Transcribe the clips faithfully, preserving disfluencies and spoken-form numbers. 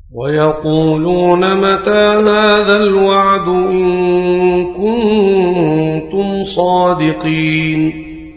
ويقولون متى هذا الوعد إن كنتم صادقين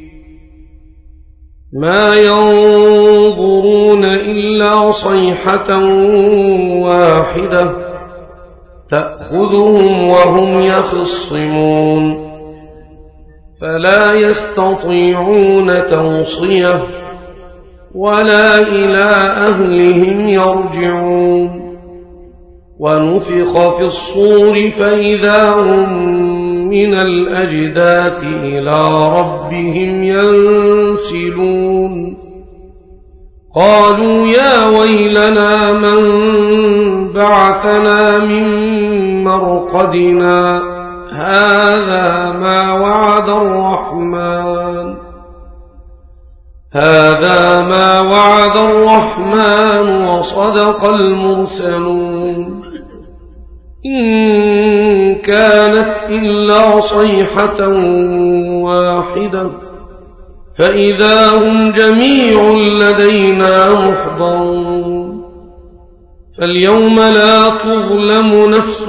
ما ينظرون إلا صيحة واحدة تأخذهم وهم يخصمون فلا يستطيعون توصية ولا إلى أهلهم يرجعون ونفخ في الصور فإذا هم من الأجداث إلى ربهم ينسلون قالوا يا ويلنا من بعثنا من مرقدنا هذا ما وعد الرحمن هذا ما وعد الرحمن وصدق المرسلون إن كانت إلا صيحة واحدة فإذا هم جميع لدينا محضرون فاليوم لا تظلم نفس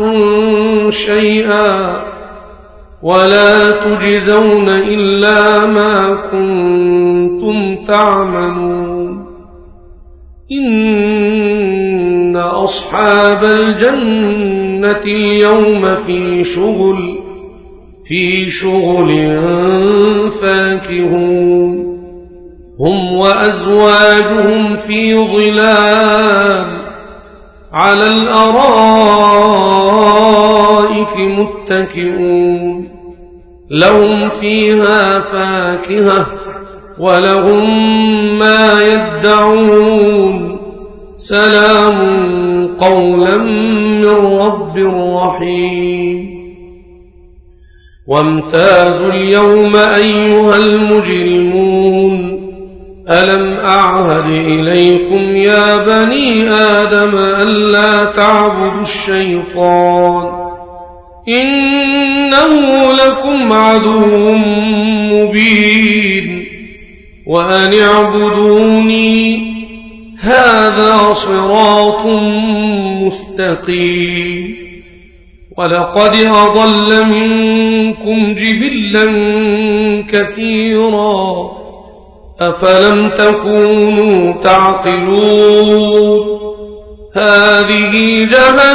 شيئا ولا تجزون إلا ما كنتم تعملون إن أصحاب الجنة اليوم في شغل في شغل فاكهون هم وأزواجهم في ظلال على الأرائك متكئون لهم فيها فاكهة ولهم ما يدعون سلام قولا من رب رحيم وامتازوا اليوم أيها المجرمون ألم أعهد إليكم يا بني آدم ألا تعبدوا الشيطان إنه لكم عدو مبين وأن اعبدوني هذا صراط مستقيم ولقد أضل منكم جبلا كثيرا أفلم تكونوا تعقلون هذه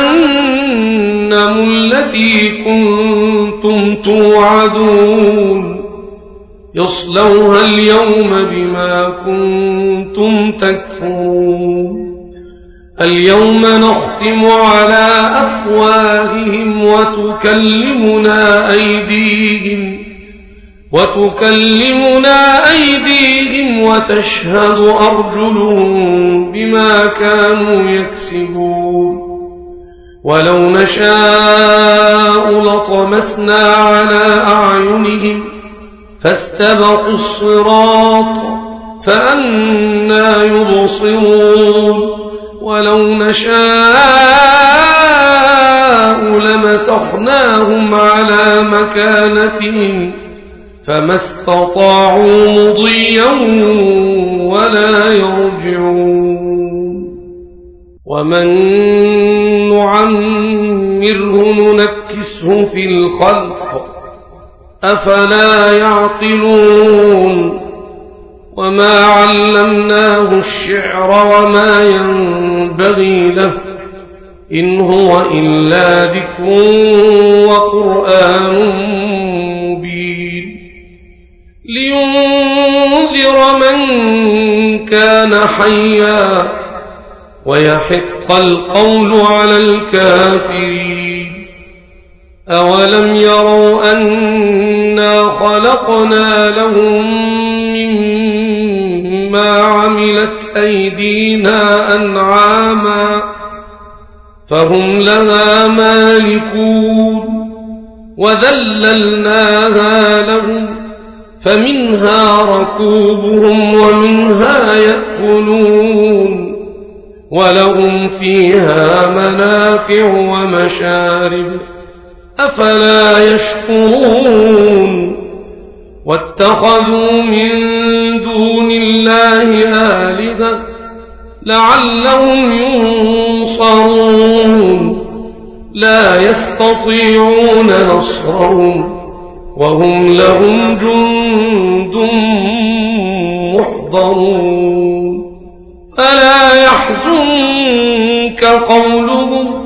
جهنم التي كنتم توعدون يصلوها اليوم بما كنتم تكفرون اليوم نختم على أفواههم وتكلمنا أيديهم وتكلمنا أيديهم وتشهد أرجلهم بما كانوا يكسبون ولو نشاء لطمسنا على أعينهم فاستبقوا الصراط فأنى يبصرون ولو نشاء لمسخناهم على مكانتهم فما استطاعوا مضيا ولا يرجعون ومن نعمره ننكسه في الخلق أفلا يعقلون وما علمناه الشعر وما ينبغي له إن هو إلا ذكر وقرآن مبين لينذر من كان حيا ويحق القول على الكافرين أولم يروا أنا خلقنا لهم مما عملت أيدينا أنعاما فهم لها مالكون وذللناها لهم فمنها ركوبهم ومنها يأكلون ولهم فيها منافع ومشارب أفلا يشكرون واتخذوا من دون الله آلهة لعلهم ينصرون لا يستطيعون نصرهم وهم لهم جند محضرون فلا يحزنك قولهم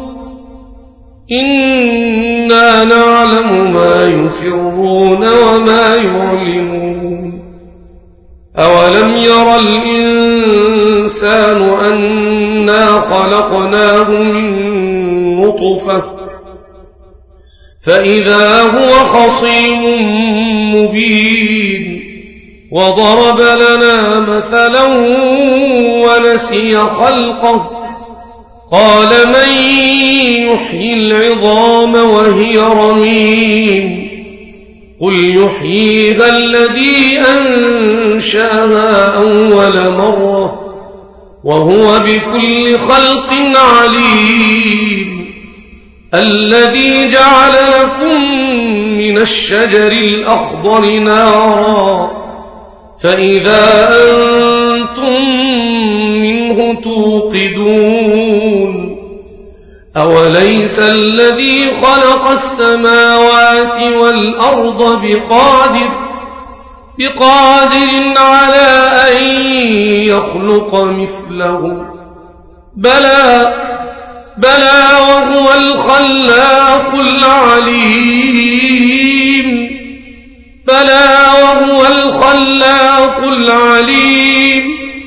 إنا نعلم ما يسرون وما يعلنون أولم ير الإنسان أنا خلقناه من نطفة فإذا هو خصيم مبين وضرب لنا مثلا ونسي خلقه قال من يحيي العظام وهي رميم قل يحييها الذي أنشأها أول مرة وهو بكل خلق عليم الذي جعل لكم من الشجر الأخضر نارا فإذا أنتم منه توقدون أوليس الذي خلق السماوات والأرض بقادر بقادر على أن يخلق مثله بلى بلى وهو الخلاق العليم بلى وهو الخلاق العليم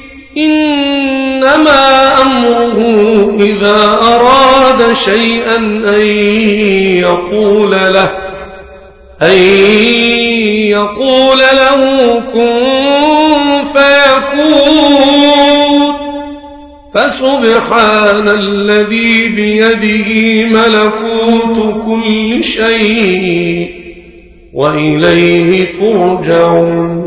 إنما أمره إذا أراد شيئا أن يقول له أن يقول له كن فيكون فسبحان الذي بيده ملكوت كل شيء وإليه ترجعون